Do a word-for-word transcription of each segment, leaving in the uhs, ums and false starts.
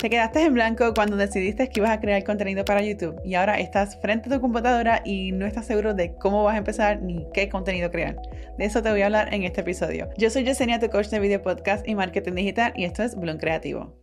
Te quedaste en blanco cuando decidiste que ibas a crear contenido para YouTube y ahora estás frente a tu computadora y no estás seguro de cómo vas a empezar ni qué contenido crear. De eso te voy a hablar en este episodio. Yo soy Yesenia, tu coach de video podcast y marketing digital, y esto es Bloom Creativo.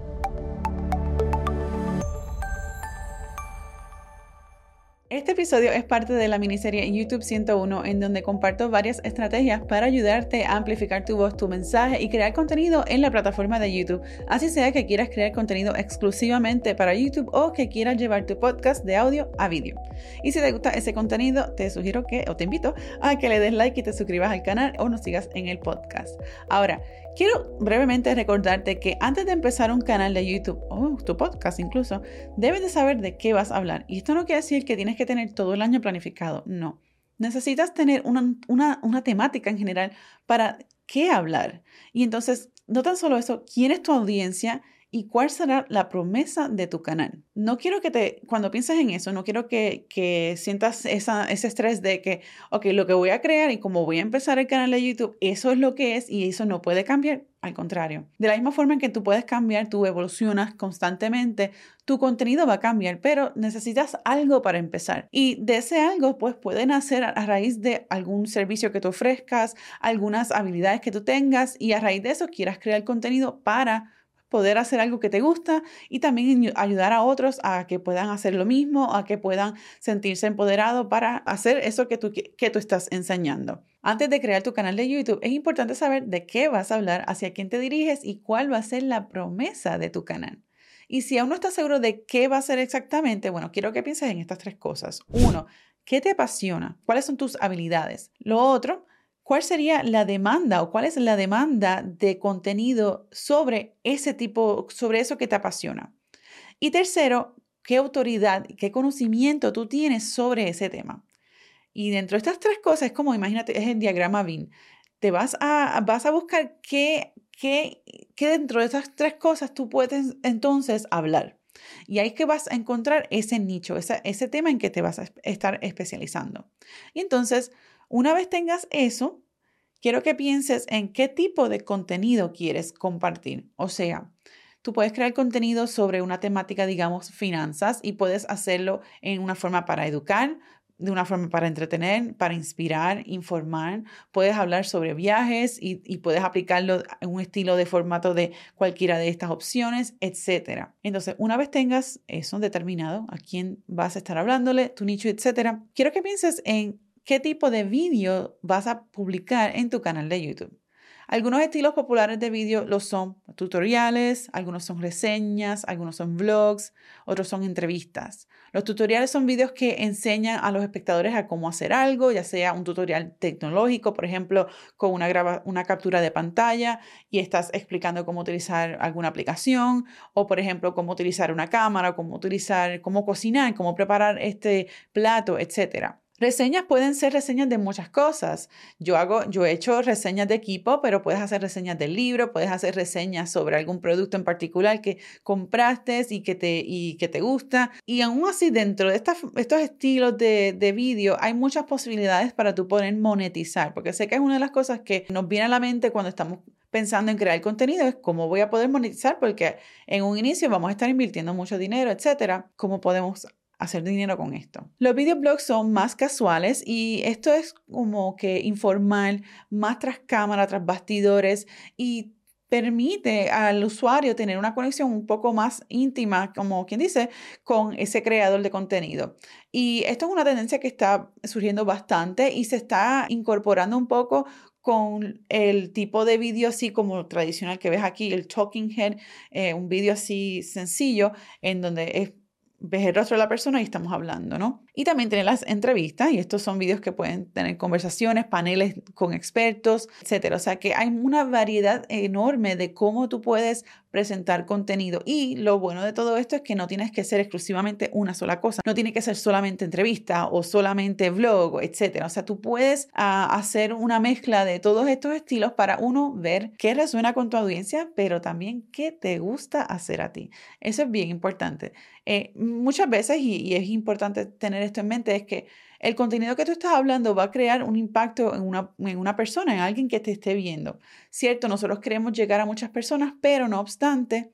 Este episodio es parte de la miniserie YouTube ciento uno, en donde comparto varias estrategias para ayudarte a amplificar tu voz, tu mensaje y crear contenido en la plataforma de YouTube. Así sea que quieras crear contenido exclusivamente para YouTube o que quieras llevar tu podcast de audio a vídeo. Y si te gusta ese contenido, te sugiero que, o te invito a que le des like y te suscribas al canal o nos sigas en el podcast. Ahora, quiero brevemente recordarte que antes de empezar un canal de YouTube o tu podcast incluso, debes de saber de qué vas a hablar. Y esto no quiere decir que tienes que tener todo el año planificado, no. Necesitas tener una, una, una temática en general para qué hablar. Y entonces, no tan solo eso, ¿quién es tu audiencia? ¿Y cuál será la promesa de tu canal? No quiero que te, cuando pienses en eso, no quiero que, que sientas esa, ese estrés de que, ok, lo que voy a crear y como voy a empezar el canal de YouTube, eso es lo que es y eso no puede cambiar. Al contrario, de la misma forma en que tú puedes cambiar, tú evolucionas constantemente, tu contenido va a cambiar, pero necesitas algo para empezar. Y de ese algo, pues puede nacer a raíz de algún servicio que tú ofrezcas, algunas habilidades que tú tengas y a raíz de eso quieras crear contenido para poder hacer algo que te gusta y también ayudar a otros a que puedan hacer lo mismo, a que puedan sentirse empoderados para hacer eso que tú, que tú estás enseñando. Antes de crear tu canal de YouTube, es importante saber de qué vas a hablar, hacia quién te diriges y cuál va a ser la promesa de tu canal. Y si aún no estás seguro de qué va a ser exactamente, bueno, quiero que pienses en estas tres cosas. Uno, ¿qué te apasiona? ¿Cuáles son tus habilidades? Lo otro, ¿cuál sería la demanda o cuál es la demanda de contenido sobre ese tipo, sobre eso que te apasiona? Y tercero, ¿qué autoridad, qué conocimiento tú tienes sobre ese tema? Y dentro de estas tres cosas es como, imagínate, es el diagrama Venn. Te vas a, vas a buscar qué, qué, qué dentro de estas tres cosas tú puedes entonces hablar. Y ahí es que vas a encontrar ese nicho, ese, ese tema en que te vas a estar especializando. Y entonces, una vez tengas eso, quiero que pienses en qué tipo de contenido quieres compartir. O sea, tú puedes crear contenido sobre una temática, digamos, finanzas, y puedes hacerlo en una forma para educar, de una forma para entretener, para inspirar, informar. Puedes hablar sobre viajes y, y puedes aplicarlo en un estilo de formato de cualquiera de estas opciones, etcétera. Entonces, una vez tengas eso determinado, a quién vas a estar hablándole, tu nicho, etcétera, quiero que pienses en qué tipo de vídeo vas a publicar en tu canal de YouTube. Algunos estilos populares de vídeo los son tutoriales, algunos son reseñas, algunos son vlogs, otros son entrevistas. Los tutoriales son vídeos que enseñan a los espectadores a cómo hacer algo, ya sea un tutorial tecnológico, por ejemplo, con una, grava- una captura de pantalla y estás explicando cómo utilizar alguna aplicación, o por ejemplo, cómo utilizar una cámara, cómo utilizar, cómo cocinar, cómo preparar este plato, etcétera. Reseñas pueden ser reseñas de muchas cosas. Yo hago, yo he hecho reseñas de equipo, pero puedes hacer reseñas del libro, puedes hacer reseñas sobre algún producto en particular que compraste y que te, y que te gusta. Y aún así, dentro de estas, estos estilos de, de vídeo, hay muchas posibilidades para tú poder monetizar, porque sé que es una de las cosas que nos viene a la mente cuando estamos pensando en crear contenido, es cómo voy a poder monetizar, porque en un inicio vamos a estar invirtiendo mucho dinero, etcétera. ¿Cómo podemos hacer dinero con esto? Los videoblogs son más casuales y esto es como que informal, más tras cámara, tras bastidores, y permite al usuario tener una conexión un poco más íntima, como quien dice, con ese creador de contenido. Y esto es una tendencia que está surgiendo bastante y se está incorporando un poco con el tipo de vídeo así como tradicional que ves aquí, el talking head, eh, un vídeo así sencillo en donde es ves el rostro de la persona y estamos hablando, ¿no? Y también tiene las entrevistas, y estos son vídeos que pueden tener conversaciones, paneles con expertos, etcétera. O sea que hay una variedad enorme de cómo tú puedes presentar contenido. Y lo bueno de todo esto es que no tienes que ser exclusivamente una sola cosa. No tiene que ser solamente entrevista o solamente vlog, etcétera. O sea, tú puedes uh, hacer una mezcla de todos estos estilos para uno ver qué resuena con tu audiencia, pero también qué te gusta hacer a ti. Eso es bien importante. Eh, muchas veces, y, y es importante tener esto en mente, es que el contenido que tú estás hablando va a crear un impacto en una, en una persona, en alguien que te esté viendo. Cierto, nosotros queremos llegar a muchas personas, pero no obstante,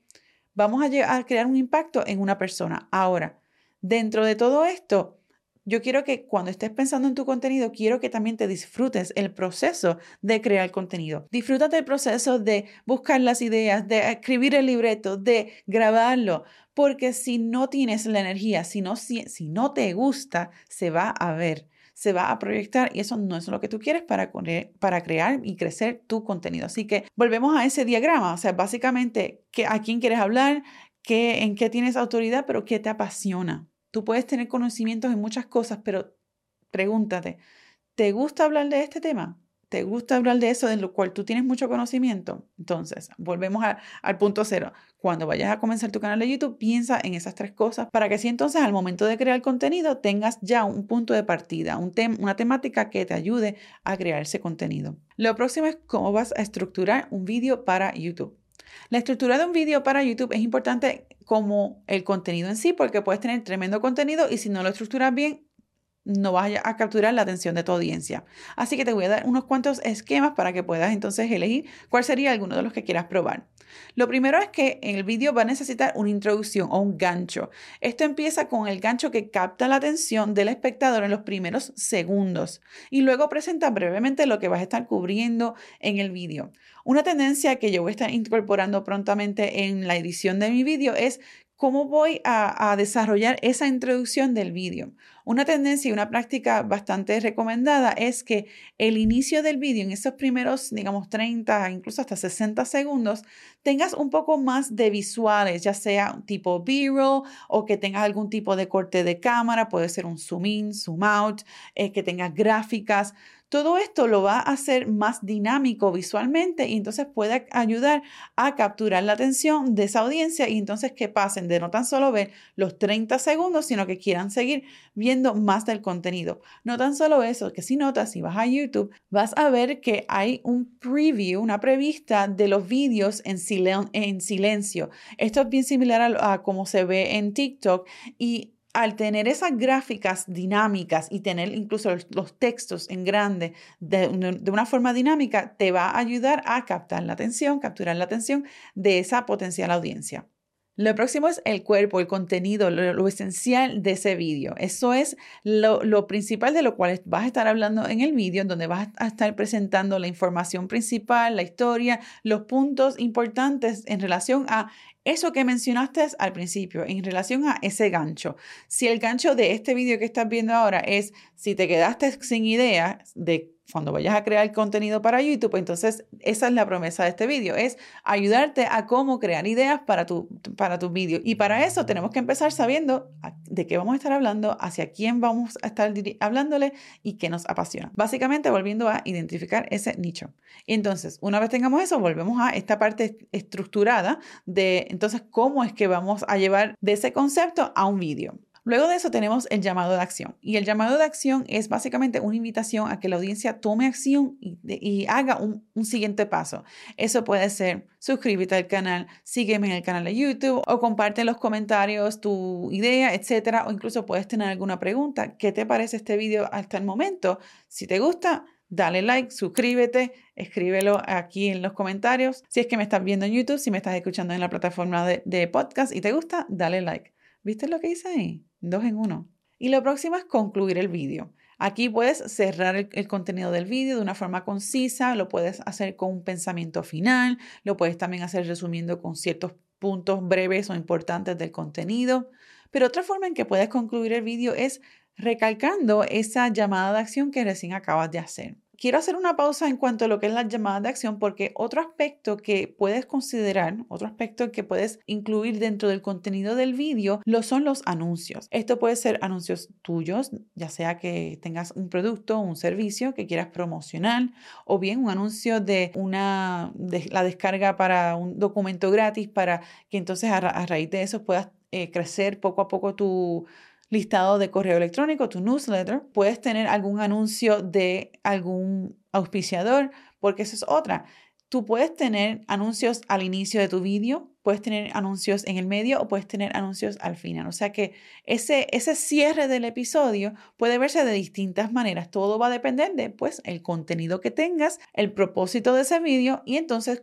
vamos a, lle- a crear un impacto en una persona. Ahora, dentro de todo esto, yo quiero que cuando estés pensando en tu contenido, quiero que también te disfrutes el proceso de crear contenido. Disfrútate el proceso de buscar las ideas, de escribir el libreto, de grabarlo, porque si no tienes la energía, si no, si, si no te gusta, se va a ver, se va a proyectar y eso no es lo que tú quieres para, para crear y crecer tu contenido. Así que volvemos a ese diagrama, o sea, básicamente, ¿qué, a quién quieres hablar? ¿Qué, en qué tienes autoridad? Pero ¿qué te apasiona? Tú puedes tener conocimientos en muchas cosas, pero pregúntate, ¿te gusta hablar de este tema? ¿Te gusta hablar de eso de lo cual tú tienes mucho conocimiento? Entonces, volvemos a, al punto cero. Cuando vayas a comenzar tu canal de YouTube, piensa en esas tres cosas para que así entonces al momento de crear contenido tengas ya un punto de partida, un tem una temática que te ayude a crear ese contenido. Lo próximo es cómo vas a estructurar un vídeo para YouTube. La estructura de un vídeo para YouTube es importante como el contenido en sí, porque puedes tener tremendo contenido y si no lo estructuras bien, no vas a capturar la atención de tu audiencia. Así que te voy a dar unos cuantos esquemas para que puedas entonces elegir cuál sería alguno de los que quieras probar. Lo primero es que en el vídeo va a necesitar una introducción o un gancho. Esto empieza con el gancho que capta la atención del espectador en los primeros segundos y luego presenta brevemente lo que vas a estar cubriendo en el vídeo. Una tendencia que yo voy a estar incorporando prontamente en la edición de mi vídeo es cómo voy a, a desarrollar esa introducción del vídeo. Una tendencia y una práctica bastante recomendada es que el inicio del vídeo, en esos primeros, digamos, treinta, incluso hasta sesenta segundos, tengas un poco más de visuales, ya sea tipo B-roll o que tengas algún tipo de corte de cámara, puede ser un zoom in, zoom out, eh, que tengas gráficas. Todo esto lo va a hacer más dinámico visualmente y entonces puede ayudar a capturar la atención de esa audiencia y entonces que pasen de no tan solo ver los treinta segundos, sino que quieran seguir viendo más del contenido. No tan solo eso, que si notas, si vas a YouTube, vas a ver que hay un preview, una prevista de los vídeos en, silen en silencio. Esto es bien similar a, a como se ve en TikTok y al tener esas gráficas dinámicas y tener incluso los, los textos en grande de, de una forma dinámica, te va a ayudar a captar la atención, capturar la atención de esa potencial audiencia. Lo próximo es el cuerpo, el contenido, lo, lo esencial de ese vídeo. Eso es lo, lo principal de lo cual vas a estar hablando en el vídeo, donde vas a estar presentando la información principal, la historia, los puntos importantes en relación a eso que mencionaste al principio, en relación a ese gancho. Si el gancho de este vídeo que estás viendo ahora es si te quedaste sin idea de cuando vayas a crear contenido para YouTube, entonces esa es la promesa de este vídeo, es ayudarte a cómo crear ideas para tu, para tu vídeo. Y para eso tenemos que empezar sabiendo de qué vamos a estar hablando, hacia quién vamos a estar hablándole y qué nos apasiona. Básicamente volviendo a identificar ese nicho. Y entonces, una vez tengamos eso, volvemos a esta parte estructurada de entonces cómo es que vamos a llevar de ese concepto a un vídeo. Luego de eso tenemos el llamado de acción y el llamado de acción es básicamente una invitación a que la audiencia tome acción y, y haga un, un siguiente paso. Eso puede ser suscríbete al canal, sígueme en el canal de YouTube o comparte en los comentarios tu idea, etcétera, o incluso puedes tener alguna pregunta. ¿Qué te parece este video hasta el momento? Si te gusta, dale like, suscríbete, escríbelo aquí en los comentarios. Si es que me estás viendo en YouTube, si me estás escuchando en la plataforma de, de podcast y te gusta, dale like. ¿Viste lo que hice ahí? Dos en uno. Y lo próximo es concluir el vídeo. Aquí puedes cerrar el, el contenido del vídeo de una forma concisa, lo puedes hacer con un pensamiento final, lo puedes también hacer resumiendo con ciertos puntos breves o importantes del contenido. Pero otra forma en que puedes concluir el vídeo es recalcando esa llamada de acción que recién acabas de hacer. Quiero hacer una pausa en cuanto a lo que es la llamada de acción porque otro aspecto que puedes considerar, otro aspecto que puedes incluir dentro del contenido del vídeo, lo son los anuncios. Esto puede ser anuncios tuyos, ya sea que tengas un producto o un servicio que quieras promocionar o bien un anuncio de una de la descarga para un documento gratis para que entonces a, ra a raíz de eso puedas eh, crecer poco a poco tu listado de correo electrónico, tu newsletter. Puedes tener algún anuncio de algún auspiciador, porque eso es otra. Tú puedes tener anuncios al inicio de tu vídeo, puedes tener anuncios en el medio o puedes tener anuncios al final. O sea que ese, ese cierre del episodio puede verse de distintas maneras. Todo va a depender de, pues, el contenido que tengas, el propósito de ese vídeo y entonces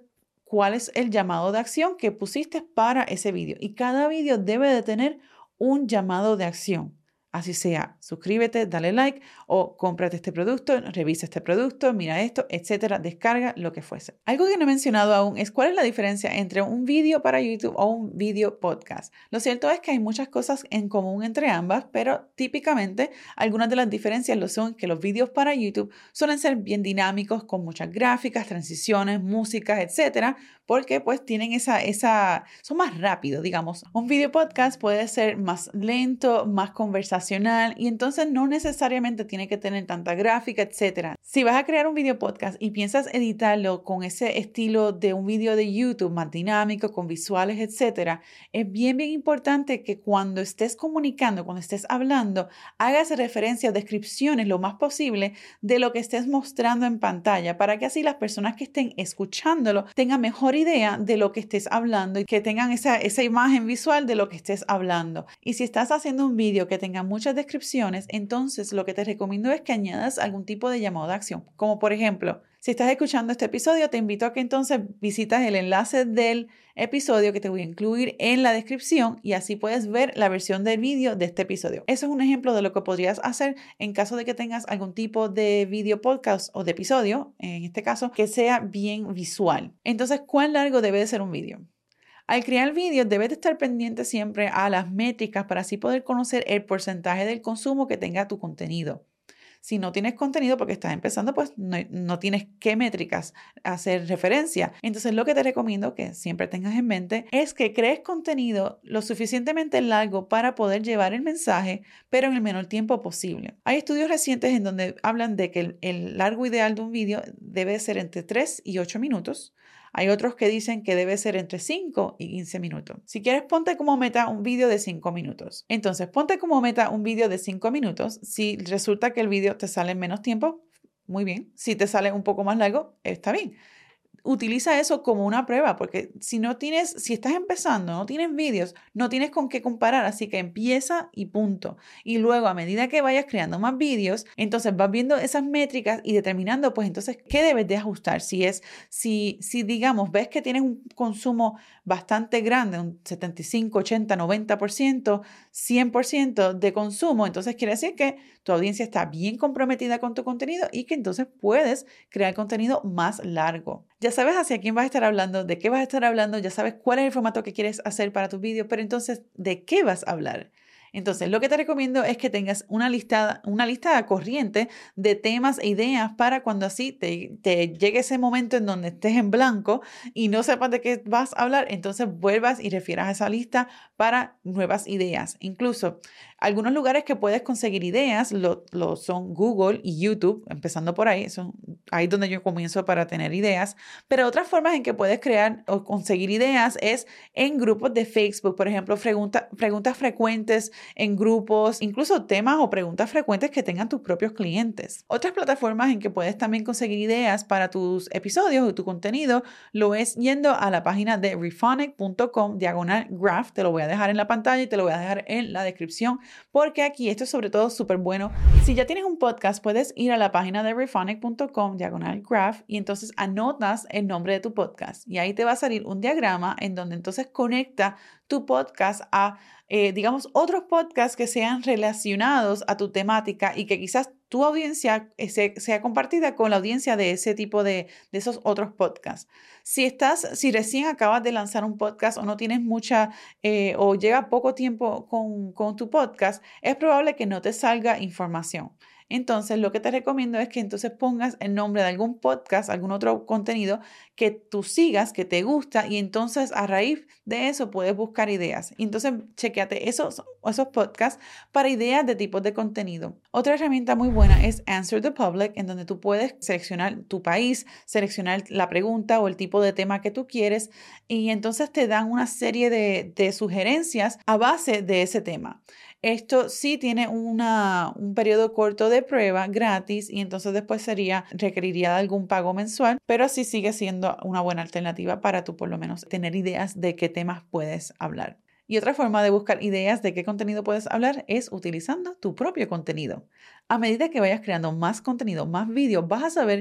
cuál es el llamado de acción que pusiste para ese vídeo. Y cada vídeo debe de tener un llamado de acción. Así sea, suscríbete, dale like o cómprate este producto, revisa este producto, mira esto, etcétera, descarga, lo que fuese. Algo que no he mencionado aún es cuál es la diferencia entre un vídeo para YouTube o un vídeo podcast. Lo cierto es que hay muchas cosas en común entre ambas, pero típicamente algunas de las diferencias lo son que los vídeos para YouTube suelen ser bien dinámicos, con muchas gráficas, transiciones, músicas, etcétera, porque pues tienen esa, esa, son más rápidos, digamos. Un video podcast puede ser más lento, más conversacional y entonces no necesariamente tiene que tener tanta gráfica, etcétera. Si vas a crear un video podcast y piensas editarlo con ese estilo de un video de YouTube más dinámico, con visuales, etcétera, es bien, bien importante que cuando estés comunicando, cuando estés hablando, hagas referencia o descripciones lo más posible de lo que estés mostrando en pantalla para que así las personas que estén escuchándolo tengan mejor idea de lo que estés hablando y que tengan esa, esa imagen visual de lo que estés hablando. Y si estás haciendo un video que tenga muchas descripciones, entonces lo que te recomiendo es que añadas algún tipo de llamado de acción. Como por ejemplo, si estás escuchando este episodio, te invito a que entonces visitas el enlace del episodio que te voy a incluir en la descripción y así puedes ver la versión del vídeo de este episodio. Eso es un ejemplo de lo que podrías hacer en caso de que tengas algún tipo de video podcast o de episodio, en este caso, que sea bien visual. Entonces, ¿cuán largo debe de ser un vídeo? Al crear vídeos debes de estar pendiente siempre a las métricas para así poder conocer el porcentaje del consumo que tenga tu contenido. Si no tienes contenido porque estás empezando, pues no, no tienes qué métricas hacer referencia. Entonces lo que te recomiendo que siempre tengas en mente es que crees contenido lo suficientemente largo para poder llevar el mensaje, pero en el menor tiempo posible. Hay estudios recientes en donde hablan de que el, el largo ideal de un vídeo debe ser entre tres y ocho minutos. Hay otros que dicen que debe ser entre cinco y quince minutos. Si quieres, ponte como meta un vídeo de cinco minutos. Entonces, ponte como meta un vídeo de cinco minutos. Si resulta que el vídeo te sale en menos tiempo, muy bien. Si te sale un poco más largo, está bien. Utiliza eso como una prueba, porque si no tienes, si estás empezando, no tienes vídeos, no tienes con qué comparar, así que empieza y punto. Y luego, a medida que vayas creando más vídeos, entonces vas viendo esas métricas y determinando, pues entonces, ¿qué debes de ajustar? Si es, si, si digamos, ves que tienes un consumo bastante grande, un setenta y cinco, ochenta, noventa por ciento, cien por ciento de consumo, entonces quiere decir que tu audiencia está bien comprometida con tu contenido y que entonces puedes crear contenido más largo. Ya sabes hacia quién vas a estar hablando, de qué vas a estar hablando, ya sabes cuál es el formato que quieres hacer para tu vídeo, pero entonces, ¿de qué vas a hablar? Entonces, lo que te recomiendo es que tengas una lista, una lista corriente de temas e ideas para cuando así te, te llegue ese momento en donde estés en blanco y no sepas de qué vas a hablar, entonces vuelvas y refieras a esa lista para nuevas ideas. Incluso, algunos lugares que puedes conseguir ideas lo, lo son Google y YouTube, empezando por ahí, son ahí donde yo comienzo para tener ideas, pero otras formas en que puedes crear o conseguir ideas es en grupos de Facebook, por ejemplo, pregunta, preguntas frecuentes en grupos, incluso temas o preguntas frecuentes que tengan tus propios clientes. Otras plataformas en que puedes también conseguir ideas para tus episodios o tu contenido lo es yendo a la página de rephonic punto com diagonal graph, te lo voy a dejar en la pantalla y te lo voy a dejar en la descripción porque aquí esto es sobre todo súper bueno. Si ya tienes un podcast, puedes ir a la página de rephonic punto com diagonal graph y entonces anotas el nombre de tu podcast y ahí te va a salir un diagrama en donde entonces conecta tu podcast a, eh, digamos, otros podcasts que sean relacionados a tu temática y que quizás tu audiencia se, sea compartida con la audiencia de ese tipo de, de esos otros podcasts. Si estás, si recién acabas de lanzar un podcast o no tienes mucha eh, o llega poco tiempo con, con tu podcast, es probable que no te salga información. Entonces, lo que te recomiendo es que entonces pongas el nombre de algún podcast, algún otro contenido que tú sigas, que te gusta, y entonces a raíz de eso puedes buscar ideas. Y entonces, chequeate esos, esos podcasts para ideas de tipos de contenido. Otra herramienta muy buena es Answer the Public, en donde tú puedes seleccionar tu país, seleccionar la pregunta o el tipo de tema que tú quieres, y entonces te dan una serie de, de sugerencias a base de ese tema. Esto sí tiene una, un periodo corto de prueba gratis y entonces después sería, requeriría de algún pago mensual, pero sí sigue siendo una buena alternativa para tú por lo menos tener ideas de qué temas puedes hablar. Y otra forma de buscar ideas de qué contenido puedes hablar es utilizando tu propio contenido. A medida que vayas creando más contenido, más vídeos, vas a saber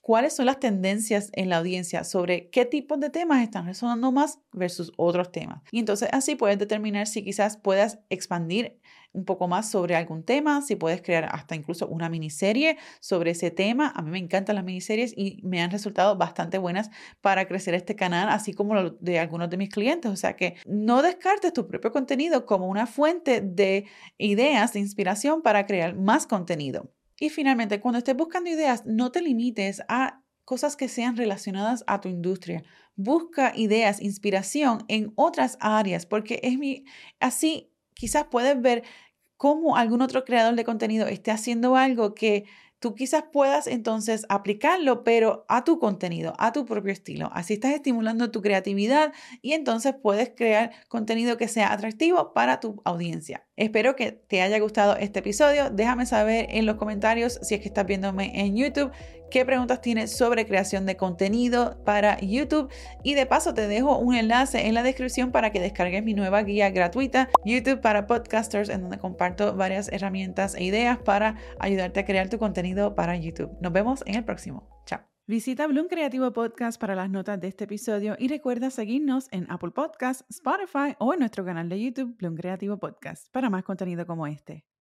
cuáles son las tendencias en la audiencia sobre qué tipos de temas están resonando más versus otros temas. Y entonces así puedes determinar si quizás puedas expandir un poco más sobre algún tema, si puedes crear hasta incluso una miniserie sobre ese tema. A mí me encantan las miniseries y me han resultado bastante buenas para crecer este canal, así como lo de algunos de mis clientes. O sea que no descartes tu propio contenido como una fuente de ideas, de inspiración para crear más contenido. Y finalmente, cuando estés buscando ideas, no te limites a cosas que sean relacionadas a tu industria. Busca ideas, inspiración en otras áreas, porque es mi, así quizás puedes ver cómo algún otro creador de contenido esté haciendo algo que tú quizás puedas entonces aplicarlo, pero a tu contenido, a tu propio estilo. Así estás estimulando tu creatividad y entonces puedes crear contenido que sea atractivo para tu audiencia. Espero que te haya gustado este episodio. Déjame saber en los comentarios, si es que estás viéndome en YouTube, qué preguntas tienes sobre creación de contenido para YouTube. Y de paso te dejo un enlace en la descripción para que descargues mi nueva guía gratuita, YouTube para Podcasters, en donde comparto varias herramientas e ideas para ayudarte a crear tu contenido para YouTube. Nos vemos en el próximo. Chao. Visita Bloom Creativo Podcast para las notas de este episodio y recuerda seguirnos en Apple Podcasts, Spotify o en nuestro canal de YouTube Bloom Creativo Podcast para más contenido como este.